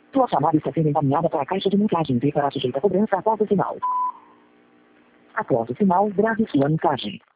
Sua chamada está sendo encaminhada para a caixa de mensagens e será sujeita a cobrança após o sinal. Após o sinal, grave sua mensagem.